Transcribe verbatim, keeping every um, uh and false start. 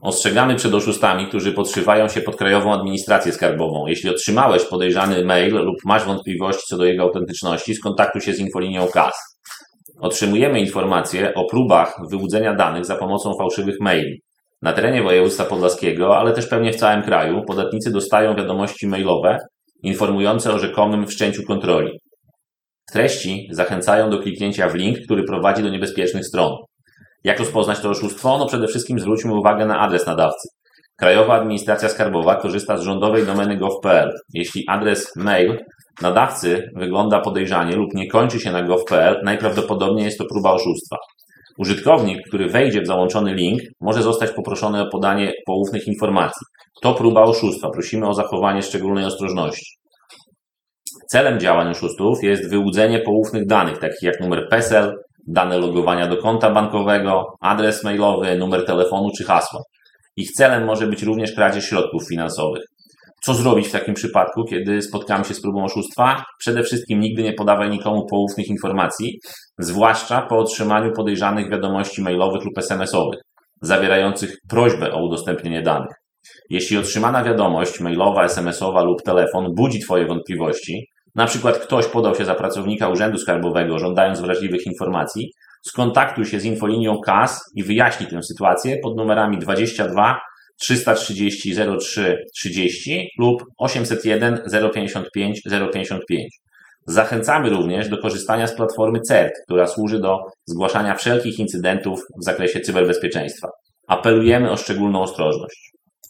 Ostrzegamy przed oszustami, którzy podszywają się pod Krajową Administrację Skarbową. Jeśli otrzymałeś podejrzany mail lub masz wątpliwości co do jego autentyczności, skontaktuj się z infolinią K A S. Otrzymujemy informacje o próbach wyłudzenia danych za pomocą fałszywych maili. Na terenie województwa podlaskiego, ale też pewnie w całym kraju, podatnicy dostają wiadomości mailowe informujące o rzekomym wszczęciu kontroli. Treści zachęcają do kliknięcia w link, który prowadzi do niebezpiecznych stron. Jak rozpoznać to oszustwo? No przede wszystkim zwróćmy uwagę na adres nadawcy. Krajowa Administracja Skarbowa korzysta z rządowej domeny gov kropka p l. Jeśli adres mail nadawcy wygląda podejrzanie lub nie kończy się na gov kropka p l, najprawdopodobniej jest to próba oszustwa. Użytkownik, który wejdzie w załączony link, może zostać poproszony o podanie poufnych informacji. To próba oszustwa. Prosimy o zachowanie szczególnej ostrożności. Celem działań oszustów jest wyłudzenie poufnych danych, takich jak numer PESEL, dane logowania do konta bankowego, adres mailowy, numer telefonu czy hasła. Ich celem może być również kradzież środków finansowych. Co zrobić w takim przypadku, kiedy spotkamy się z próbą oszustwa? Przede wszystkim nigdy nie podawaj nikomu poufnych informacji, zwłaszcza po otrzymaniu podejrzanych wiadomości mailowych lub es em es owych, zawierających prośbę o udostępnienie danych. Jeśli otrzymana wiadomość mailowa, es em es owa lub telefon budzi Twoje wątpliwości, na przykład ktoś podał się za pracownika Urzędu Skarbowego, żądając wrażliwych informacji, skontaktuj się z infolinią K A S i wyjaśnij tę sytuację pod numerami dwadzieścia dwa trzysta trzydzieści zero trzy trzydzieści lub osiemset jeden zero pięćdziesiąt pięć zero pięćdziesiąt pięć. Zachęcamy również do korzystania z platformy C E R T, która służy do zgłaszania wszelkich incydentów w zakresie cyberbezpieczeństwa. Apelujemy o szczególną ostrożność.